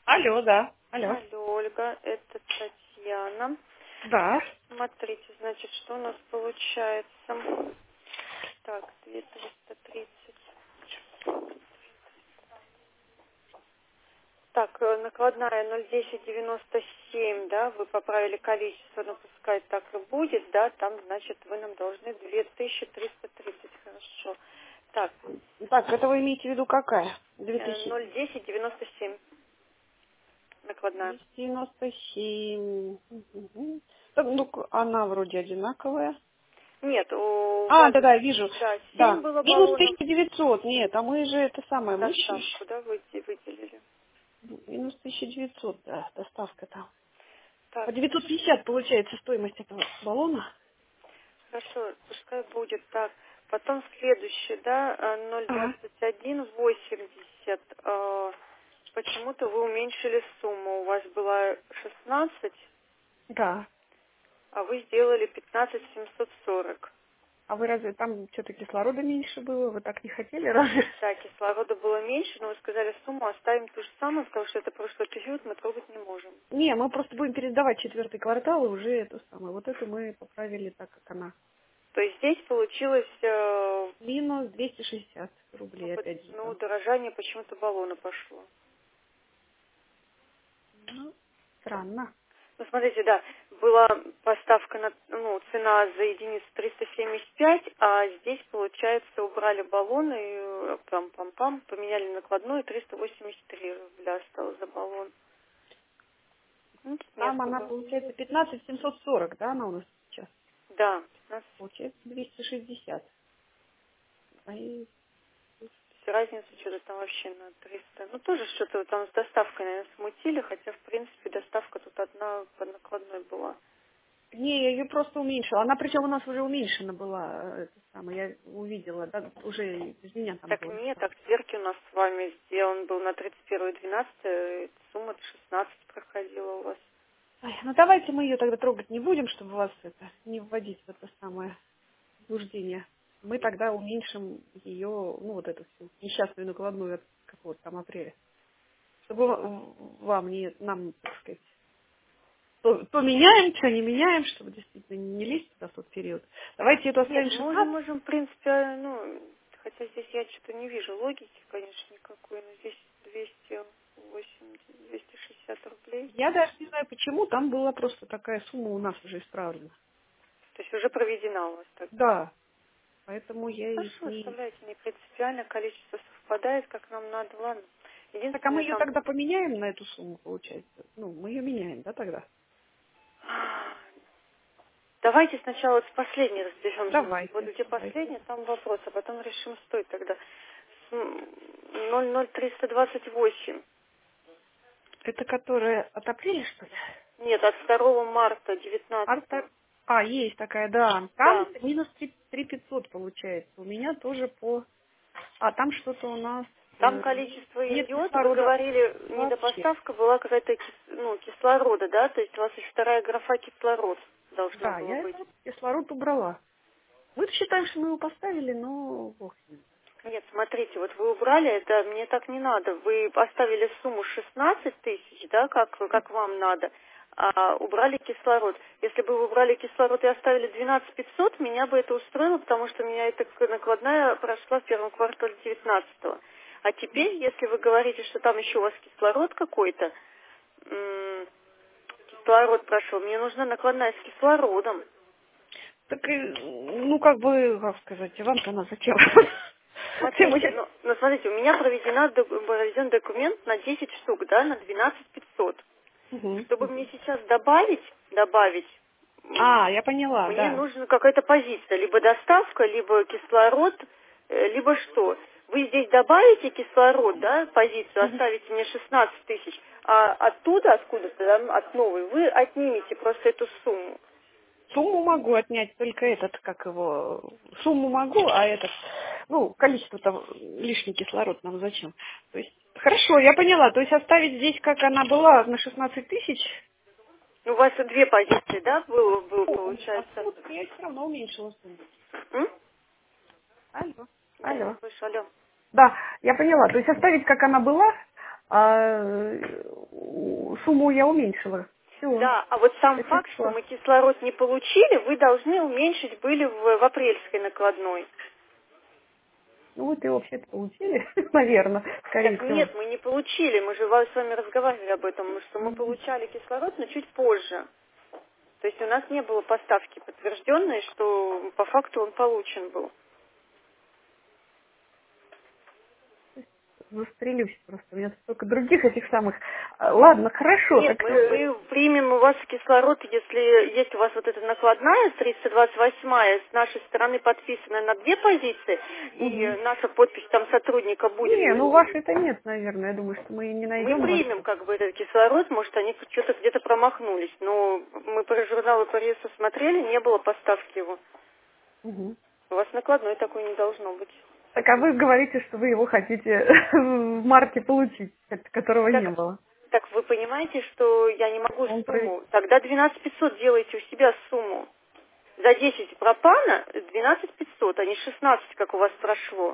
Алло, да. Алло. Алло, Ольга, это Татьяна. Да. Смотрите, значит, что у нас получается. Так, 2330. Так, накладная 01097, да, вы поправили количество, но пускай так и будет, да, там, значит, вы нам должны 2330, хорошо. Так, Так, это вы имеете в виду какая? 01097 накладная. 297. Мгм. Так, ну, она вроде одинаковая. Нет, у А, вас, да, вижу. да, 7 Да. было Минус баллонов, 1900. Нет, а мы же это самое, мы доставку, да, выделили. минус 1900, да, доставка там. Так, По 950 получается стоимость этого баллона. хорошо, пускай будет так. Потом следующее, да, Ага. 02180. Почему-то вы уменьшили сумму. У вас была 16, Да. а вы сделали 15740. А вы разве там что-то кислорода меньше было? Вы так не хотели разве? Да, кислорода было меньше, но вы сказали сумму оставим ту же самую, потому что это прошлый период, мы трогать не можем. Не, мы просто будем пересдавать четвертый квартал и уже эту самую. Вот эту мы поправили так, как она. То есть здесь получилось Минус 260 рублей, опять же там. удорожание почему-то баллона пошло. Ну, странно. Ну, смотрите, да, была поставка, цена за единицу 375, а здесь, получается, убрали баллон и пам-пам-пам, поменяли накладную, 383 рубля осталось за баллон. Ну, тут не Там она особо. получается 15 740, да, она у нас сейчас? Да, 15. Получается 260. А и Разница что-то там вообще на 300. Ну, тоже что-то там с доставкой, наверное, смутили, хотя, в принципе, доставка тут одна по накладной была. Не, я ее просто уменьшила. Она причем у нас уже уменьшена была, это самое, я увидела, да, уже без меня там Так было. нет, так сверки у нас с вами сделан был на 31.12, сумма 16 проходила у вас. Ой, ну давайте мы ее тогда трогать не будем, чтобы вас это не вводить в это самое заблуждение. Мы тогда уменьшим ее, ну вот эту всю несчастную накладную от какого-то там апреля. Чтобы вам не, нам, так сказать, то меняем, что не меняем, чтобы действительно не лезть туда в тот период. Давайте эту Нет, оставим мы уже 16. можем, в принципе, хотя здесь я что-то не вижу логики, конечно, никакой, но здесь 280, 260 рублей. Я даже не знаю почему, там была просто такая сумма у нас уже исправлена. То есть уже проведена у вас тогда. Да, поэтому я и Хорошо, не... оставляйте, не принципиально, количество совпадает, как нам надо, ладно. Так, а мы Единственное ее там, тогда поменяем на эту сумму, получается? Ну, мы ее меняем, да, тогда? давайте сначала с последней разберемся. Вот Давайте, где давайте. последняя, там вопрос, а потом решим стоит тогда. 00328. Это которая от апреля, что ли? Нет, от 2 марта 19. А, есть такая, да. Там Да. минус 3 500 получается. У меня тоже по... А, там что-то у нас... Там количество нет идет, вы кислорода говорили, вообще. недопоставка была какая-то кислорода, да? То есть у вас есть вторая графа кислород должна Да, была я быть. этот кислород убрала. Мы считаем, что мы его поставили, но бог с ним. Нет, смотрите, вот вы убрали, это мне так не надо. Вы поставили сумму 16 тысяч, да, как вам надо, а убрали кислород. Если бы вы убрали кислород и оставили 12 500, меня бы это устроило, потому что у меня эта накладная прошла в первом квартале 19-го. А теперь, если вы говорите, что там еще у вас кислород какой-то, кислород прошел, мне нужна накладная с кислородом. Так, ну, как бы, как сказать, вам-то она зачем? Зачем мы Смотрите, сейчас... смотрите, у меня проведен документ на 10 штук, да, на 12 500. Мгм, Чтобы мне мгм. сейчас добавить, А, я поняла, мне да. нужна какая-то позиция, либо доставка, либо кислород, либо что. Вы здесь добавите кислород, да, позицию, Мгм. оставите мне 16 тысяч, а оттуда, откуда-то, да, от новой, вы отнимете просто эту сумму. Сумму могу отнять, только этот, как его... Сумму могу, а этот... Ну, количество там, лишний кислород нам зачем? То есть, хорошо, я поняла. То есть оставить здесь, как она была, на 16 тысяч. У вас две позиции, да, был А получается. сумму я все равно уменьшила сумму. М? Алло. Я не Алло. слышу, алло. Да, я поняла. То есть оставить, как она была, а сумму я уменьшила. Все. Да, а вот сам факт, что мы кислород не получили, вы должны уменьшить были в апрельской накладной. Ну, вот и вообще-то получили, наверное, скорее Так всего. нет, мы не получили, мы же с вами разговаривали об этом, что мы получали кислород, но чуть позже. То есть у нас не было поставки подтвержденной, что по факту он получен был. Застрелюсь просто. У меня столько других этих самых. Ладно, хорошо. Нет, Так... мы примем у вас кислород, если есть у вас вот эта накладная, 328-я, с нашей стороны подписанная на 2 позиции, и наша подпись там сотрудника будет. Не, ну вашей-то нет, наверное. Я думаю, что мы не найдем. Мы примем как бы этот кислород, может, они что-то где-то промахнулись, но мы про журналы по реестру смотрели, не было поставки его. Угу. У вас накладной такой не должно быть. Так, а вы говорите, что вы его хотите в марте получить, которого не было. Так вы понимаете, что я не могу сумму. Тогда 12 500 делайте у себя сумму. За 10 пропана 12 500, а не 16, как у вас прошло.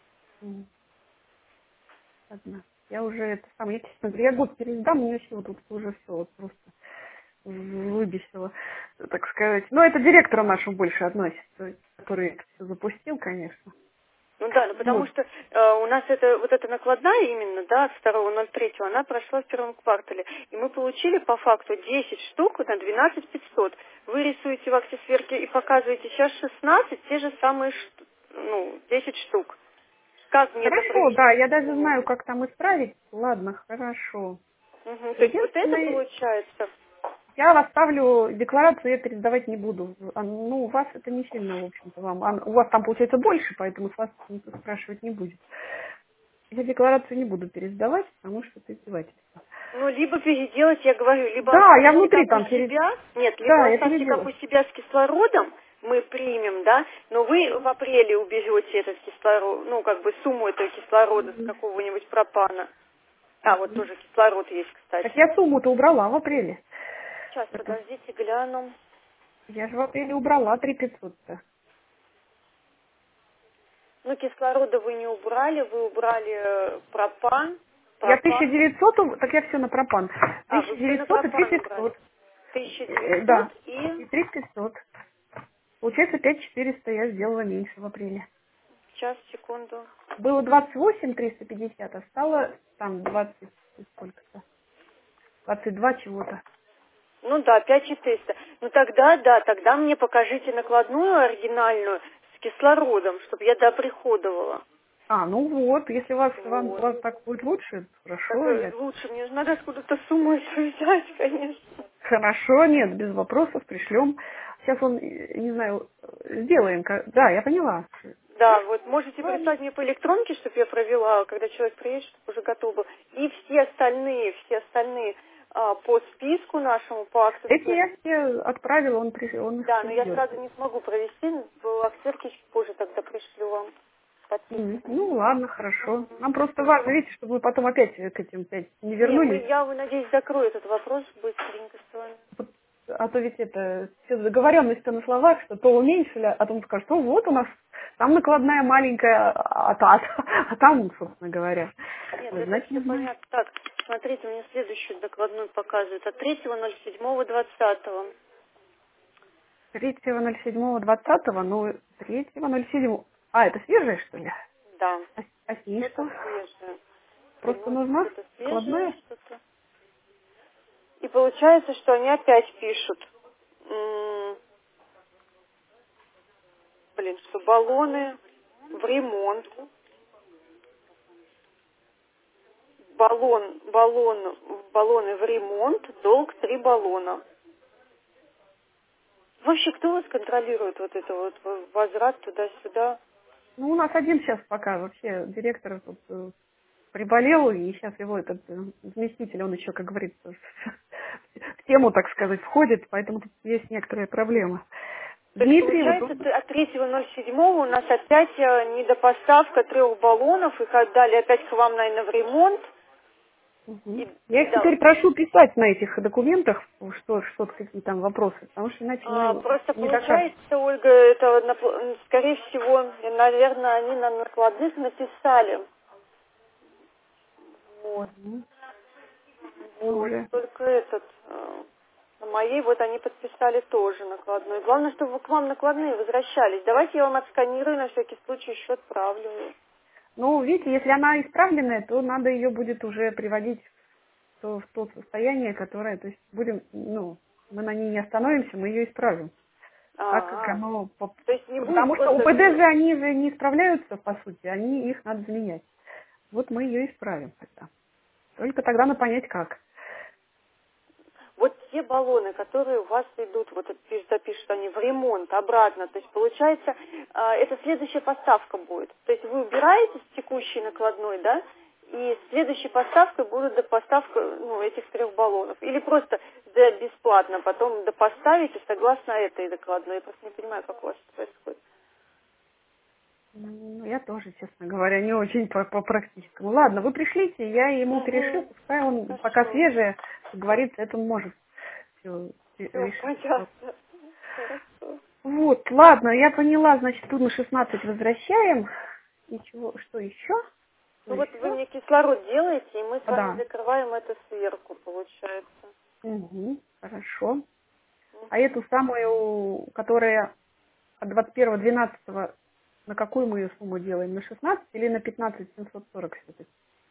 Ладно. Я уже это самое, я, честно говоря, я год пересдам, мне все тут уже все вот просто выбесило, так сказать. Но это директору нашему больше относится, который это все запустил, конечно. Ну да, ну потому что у нас это вот эта накладная именно, да, от 2.03, она прошла в первом квартале. И мы получили по факту 10 штук на 12 500. Вы рисуете в акте сверки и показываете сейчас 16, те же самые, 10 штук. Как мне это Хорошо, провести? да, я даже знаю, как там исправить. Ладно, хорошо. То есть вот это получается? Я вас ставлю, декларацию я пересдавать не буду. Ну, у вас это не сильно, в общем-то, вам. У вас там получается больше, поэтому с вас никто спрашивать не будет. Я декларацию не буду пересдавать, потому что это издевательство. Ну, либо переделать, я говорю, либо Да, я оставьте внутри как там у себя, нет, либо Да, я оставьте как у переделаю. себя с кислородом, мы примем, да, но вы в апреле уберете этот кислород, ну, как бы сумму этого кислорода с какого-нибудь пропана. А, вот тоже кислород есть, кстати. Так я сумму-то убрала в апреле. Сейчас, подождите, гляну. Я же в апреле убрала 3500-то. Ну, кислорода вы не убрали, вы убрали пропан. Я 1900, так я все на пропан. Вы все на 1900 и пропан 3500. убрали. 1900 Да, и и... 3500. Получается 5400 я сделала меньше в апреле. Сейчас, секунду. Было 28 350, а стало там 20 сколько-то. 22 чего-то. Ну да, 5400. Ну тогда, да, тогда мне покажите накладную оригинальную с кислородом, чтобы я доприходовала. Ну вот, если вас Вот. так будет лучше, хорошо. Так лучше, мне же надо откуда-то сумму эту взять, конечно. Хорошо, нет, без вопросов, пришлем. Сейчас не знаю, сделаем. Да, я поняла. Да, вот можете прислать мне по электронке, чтобы я провела, когда человек приедет, чтобы уже готов был. И все остальные по списку нашему, по акту. Эти я все отправила, он их Да, но я придет. сразу не смогу провести, акт сверки чуть позже тогда пришлю вам. Ну ладно, хорошо. Нам просто важно, видите, чтобы мы потом опять к этим опять не вернулись. Я, надеюсь, закрою этот вопрос быстренько с вами. А то ведь это все договоренность на словах, что то уменьшили, а потом скажут, что вот у нас там накладная маленькая, а там, собственно говоря. Нет, это все понятно. Так, смотрите, мне следующую докладную показывают. От 3.07.20. 3.07.20, ну, 3.07. Это свежее, что ли? Да. А с ней что? Свежее. Просто нужна накладная? Что-то. И получается, что они опять пишут, что баллоны в ремонт. Баллоны в ремонт, долг 3 баллона. Вообще, кто вас контролирует вот это вот возврат туда-сюда? Ну, у нас один сейчас пока вообще директор тут приболел, и сейчас его этот заместитель, он еще, как говорится, в тему, так сказать, входит, поэтому тут есть некоторые проблемы. То есть, получается, от 3.07 у нас опять недопоставка 3 баллонов, и далее опять к вам, наверное, в ремонт. Я их теперь прошу писать на этих документах, что какие там вопросы, потому что иначе мы просто не получается, Ольга, это, скорее всего, наверное, они на накладных написали. Вот. Вот, уже. только на моей вот они подписали тоже накладной. Главное, чтобы к вам накладные возвращались. Давайте я вам отсканирую, на всякий случай еще отправлю. Ну, видите, если она исправленная, то надо ее будет уже приводить в то состояние, которое, то есть будем, ну, мы на ней не остановимся, мы ее исправим. Так как оно, То есть не будет потому что просто... УПД же они же не исправляются, по сути, их надо заменять. Вот мы ее исправим тогда. Только тогда надо понять, как. Вот те баллоны, которые у вас идут, вот запишут они в ремонт, обратно, то есть получается, это следующая поставка будет. То есть вы убираете с текущей накладной, да, и следующей поставкой будет поставка этих 3 баллонов. Или просто бесплатно потом допоставите согласно этой накладной. Я просто не понимаю, как у вас это происходит. Ну, я тоже, честно говоря, не очень по практическому. Ладно, вы пришлите, я ему перешлю, пускай он Хорошо. пока свежий, как говорится, это он может все Все, решить. понятно. Хорошо. Вот, ладно, я поняла, значит, тут на 16 возвращаем. И что еще? Ну Что вот вы еще? мне кислород делаете, и мы с вами Да. закрываем это сверху, получается. Угу, хорошо. А эту самую, которая от 21.12, на какую мы ее сумму делаем? На 16 или на 15.740 все-таки?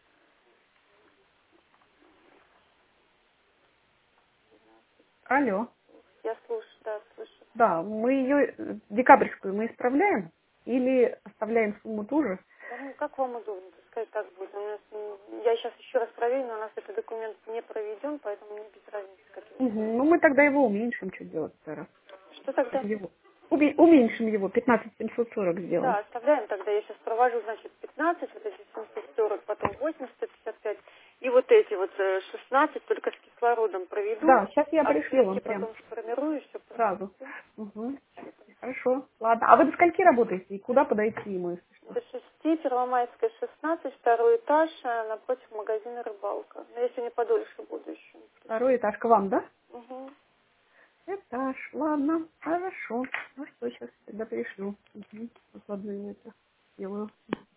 Алло. Я слушаю, да, слышу. Да, мы ее, декабрьскую мы исправляем или оставляем сумму ту же? Да, как вам удобно, пускай так будет. Я сейчас еще раз проверю, но у нас этот документ не проведен, поэтому мне без разницы, каким Угу. Ну, мы тогда его уменьшим, что делать тогда? Что тогда? Его. Уменьшим его, 15.740 сделаем. Да, оставляем тогда. Я сейчас провожу, значит, 15, вот эти 740, потом 80-155. И вот эти вот 16 только с кислородом проведу, Да, сейчас я а пришлю списки вам прям потом сформирую, все сразу. Угу. Хорошо. Ладно. А вы до скольки работаете? И куда подойти ему, если что? До 6, Первомайская, 16, второй этаж, напротив магазина «Рыбалка». Но я сегодня подольше буду еще. Второй этаж к вам, да? Угу. Этаж. Ладно. Хорошо. Ну что, сейчас тогда пришлю. Угу. Вот ладно, я это сделаю.